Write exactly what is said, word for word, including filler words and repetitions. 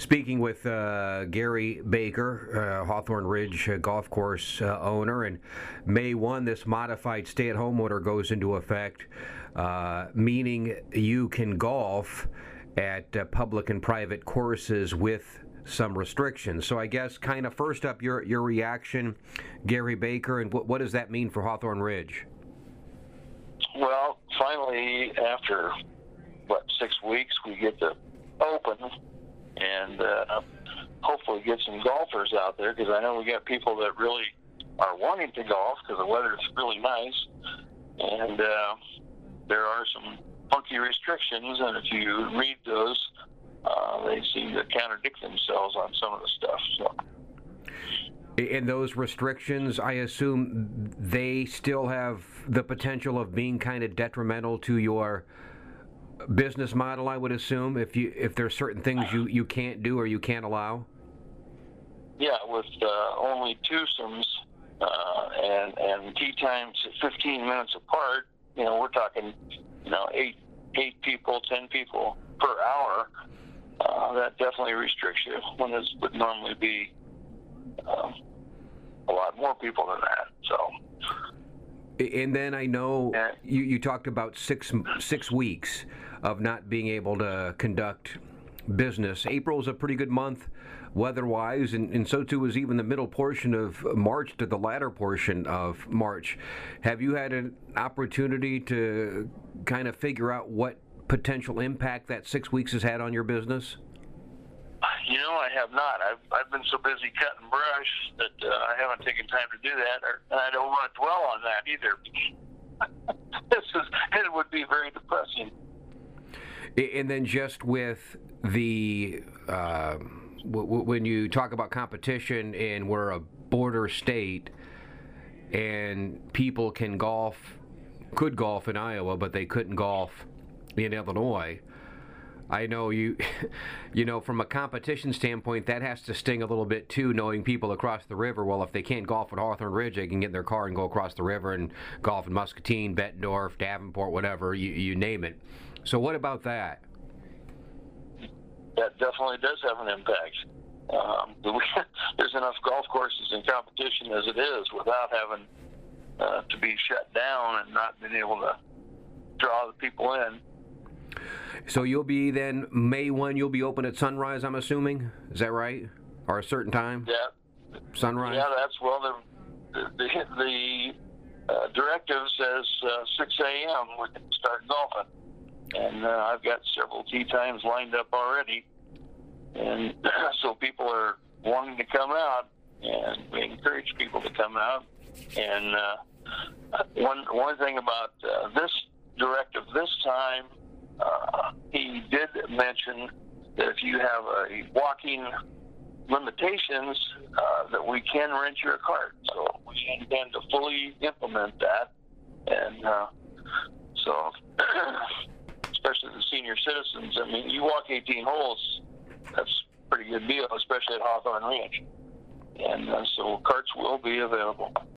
Speaking with uh, Gary Baker, uh, Hawthorne Ridge uh, Golf Course uh, owner, and May first, this modified stay-at-home order goes into effect, uh, meaning you can golf at uh, public and private courses with some restrictions. So I guess kind of first up, your your reaction, Gary Baker, and what, what does that mean for Hawthorne Ridge? Well, finally, after, what, six weeks, we get to open and uh, hopefully get some golfers out there, because I know we got people that really are wanting to golf because the weather is really nice, and uh, there are some funky restrictions, and if you read those, uh, they seem to contradict themselves on some of the stuff. So. And those restrictions, I assume they still have the potential of being kind of detrimental to your business model, I would assume, if you if there's certain things you, you can't do or you can't allow? Yeah, with uh, only twosomes uh, and, and tee times fifteen minutes apart, you know, we're talking, you know, eight eight people, ten people per hour. Uh, that definitely restricts you when this would normally be um, a lot more people than that. So. And then I know you, you talked about six six weeks of not being able to conduct business. April is a pretty good month weather-wise, and, and so too is even the middle portion of March to the latter portion of March. Have you had an opportunity to kind of figure out what potential impact that six weeks has had on your business? You know, I have not. I've I've been so busy cutting brush that uh, I haven't taken time to do that, or, and I don't want to dwell on that either. this is it would be very depressing. And then just with the uh, w- w- when you talk about competition, and we're a border state, and people can golf, could golf in Iowa, but they couldn't golf in Illinois. I know you, you know, from a competition standpoint, that has to sting a little bit too, knowing people across the river. Well, if they can't golf at Hawthorne Ridge, they can get in their car and go across the river and golf in Muscatine, Bettendorf, Davenport, whatever, you, you name it. So what about that? That definitely does have an impact. Um, there's enough golf courses in competition as it is without having uh, to be shut down and not being able to draw the people in. So you'll be then, May first, you'll be open at sunrise, I'm assuming? Is that right? Or a certain time? Yeah. Sunrise? Yeah, that's, well, the, the, the uh, directive says uh, six a.m. we can start golfing. And uh, I've got several tee times lined up already. And so people are wanting to come out, and we encourage people to come out. And uh, one, one thing about uh, this directive this time, Uh, he did mention that if you have a walking limitations, uh, that we can rent your cart. So we intend to fully implement that. And uh, so, especially the senior citizens, I mean, you walk eighteen holes, that's a pretty good deal, especially at Hawthorne Ridge. And uh, so carts will be available.